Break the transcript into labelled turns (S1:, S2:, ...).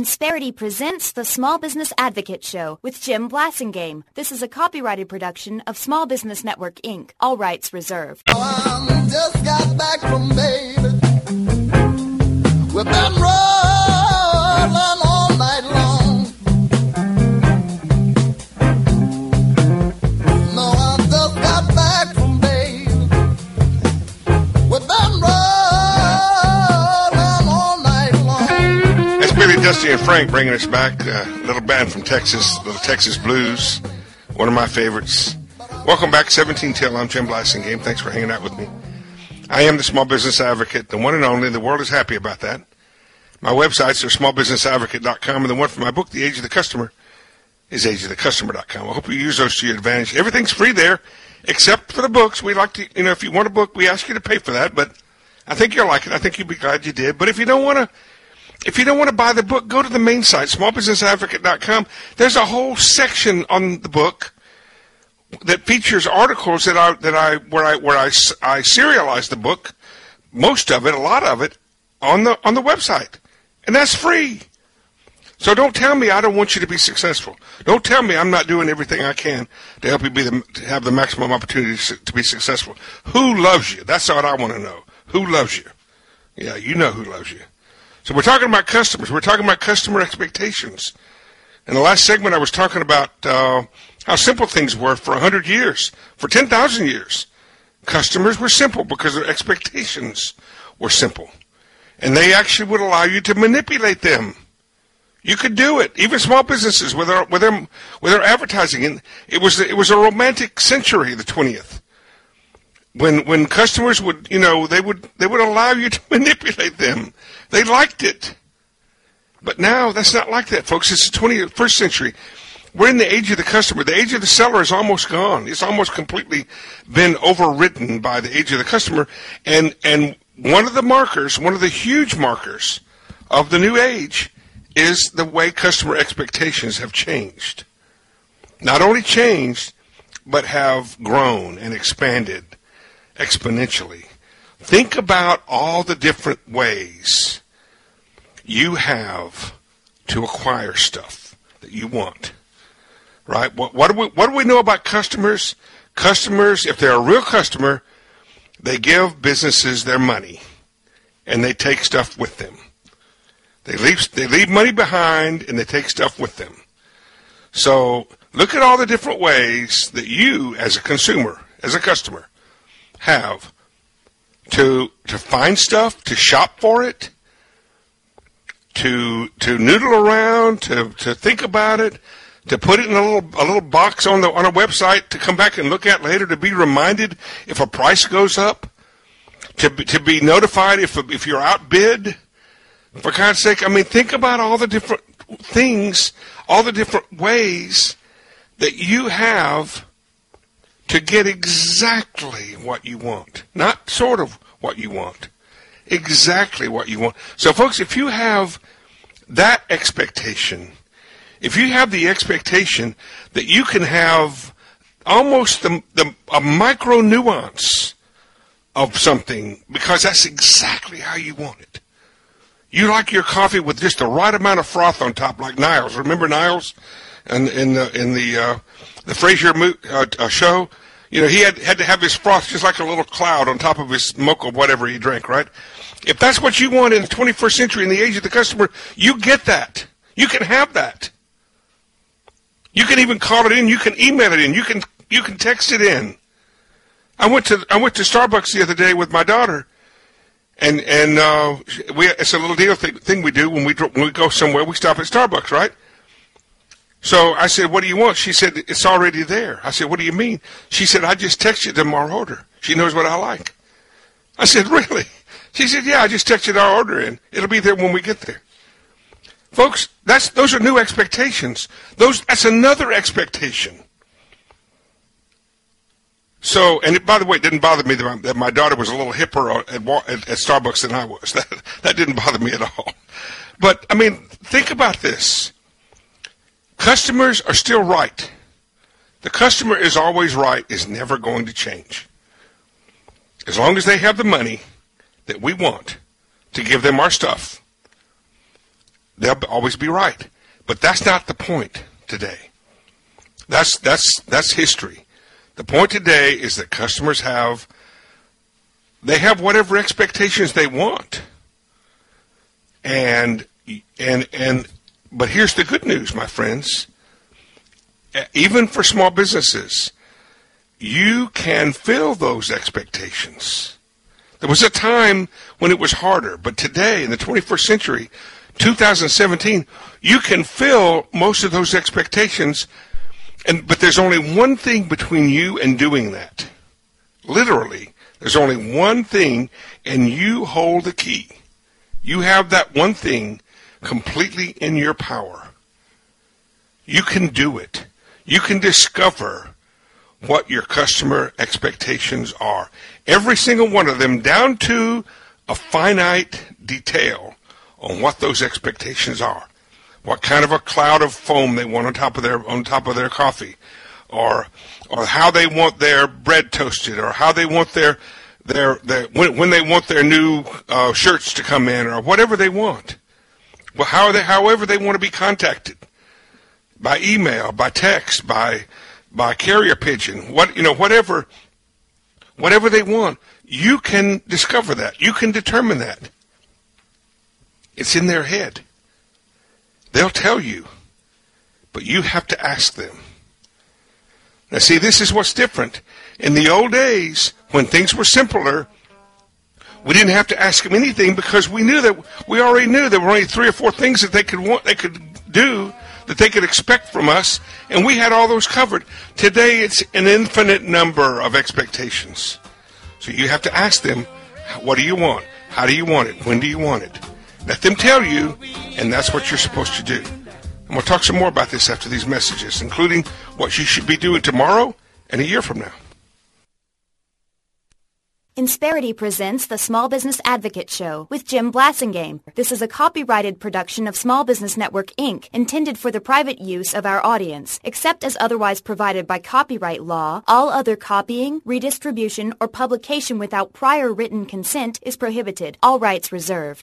S1: Insperity presents the Small Business Advocate Show with Jim Blasingame. This is a copyrighted production of Small Business Network, Inc. All rights reserved.
S2: I just got back from baby. We've been rolling all night long. No, I just got back from baby. We've been rolling all night long.
S3: That's Billy, Dusty, and Frank bringing us back. A little band from Texas, Little Texas Blues, one of my favorites. Welcome back, 17 Till. I'm Jim Blasingame. Thanks for hanging out with me. I am the Small Business Advocate, the one and only. The world is happy about that. My websites are smallbusinessadvocate.com, and the one for my book, The Age of the Customer, is ageofthecustomer.com. I hope you use those to your advantage. Everything's free there, except for the books. We like to, if you want a book, we ask you to pay for that, but I think you'll like it. I think you'll be glad you did. But if you don't want to buy the book, go to the main site, smallbusinessadvocate.com. There's a whole section on the book that features articles where I serialize the book, most of it, a lot of it, on the website, and that's free. So don't tell me I don't want you to be successful. Don't tell me I'm not doing everything I can to help you to have the maximum opportunity to be successful. Who loves you? That's what I want to know. Who loves you? Yeah, you know who loves you. So we're talking about customers. We're talking about customer expectations. In the last segment, I was talking about how simple things were for 100 years, for 10,000 years. Customers were simple because their expectations were simple. And they actually would allow you to manipulate them. You could do it. Even small businesses with their advertising. And it was a romantic century, the 20th. When customers would, they would allow you to manipulate them. They liked it. But now that's not like that, folks. It's the 21st century. We're in the age of the customer. The age of the seller is almost gone. It's almost completely been overridden by the age of the customer. And one of the huge markers of the new age is the way customer expectations have changed. Not only changed, but have grown and expanded exponentially. Think about all the different ways you have to acquire stuff that you want. Right? What do we know about customers? Customers, if they're a real customer, they give businesses their money, and they take stuff with them. They leave money behind, and they take stuff with them. So look at all the different ways that you, as a consumer, as a customer, have to find stuff, to shop for it, to noodle around, to think about it, to put it in a little box on a website to come back and look at later, to be reminded if a price goes up, to be notified if you're outbid. For God's sake, think about all the different things, all the different ways that you have to get exactly what you want. Not sort of what you want. Exactly what you want. So, folks, if you have that expectation, if you have the expectation that you can have almost a micro nuance of something because that's exactly how you want it. You like your coffee with just the right amount of froth on top, like Niles. Remember Niles in the Frasier show? He had to have his froth just like a little cloud on top of his mocha, whatever he drank, right? If that's what you want in the 21st century, in the age of the customer, you get that. You can have that. You can even call it in. You can email it in. You can text it in. I went to Starbucks the other day with my daughter, and it's a little deal thing we do when we go somewhere. We stop at Starbucks, right? So I said, "What do you want?" She said, "It's already there." I said, "What do you mean?" She said, "I just texted them our order. She knows what I like." I said, "Really?" She said, "Yeah, I just texted our order in. It'll be there when we get there." Folks, those are new expectations. That's another expectation. So, and by the way, it didn't bother me that my daughter was a little hipper at Starbucks than I was. That didn't bother me at all. But, think about this. Customers are still right. The customer is always right, is never going to change. As long as they have the money that we want to give them our stuff, they'll always be right. But that's not the point today. That's history. The point today is that customers have whatever expectations they want. And but here's the good news, my friends. Even for small businesses, you can fill those expectations. There was a time when it was harder, but today, in the 21st century, 2017, you can fill most of those expectations, but there's only one thing between you and doing that. Literally, there's only one thing, and you hold the key. You have that one thing completely in your power. You can do it. You can discover what your customer expectations are. Every single one of them, down to a finite detail on what those expectations are. What kind of a cloud of foam they want on top of their coffee, or how they want their bread toasted, or how they want their when they want their new shirts to come in, or whatever they want. Well, however they want to be contacted, by email, by text, by carrier pigeon, whatever they want, you can discover that. You can determine that. It's in their head. They'll tell you, but you have to ask them. Now, see, this is what's different. In the old days, when things were simpler, we didn't have to ask them anything because we already knew there were only 3 or 4 things that they could do, that they could expect from us, and we had all those covered. Today, it's an infinite number of expectations. So you have to ask them, what do you want? How do you want it? When do you want it? Let them tell you, and that's what you're supposed to do. And we'll talk some more about this after these messages, including what you should be doing tomorrow and a year from now.
S1: Insperity presents the Small Business Advocate Show with Jim Blasingame. This is a copyrighted production of Small Business Network, Inc., intended for the private use of our audience. Except as otherwise provided by copyright law, all other copying, redistribution, or publication without prior written consent is prohibited. All rights reserved.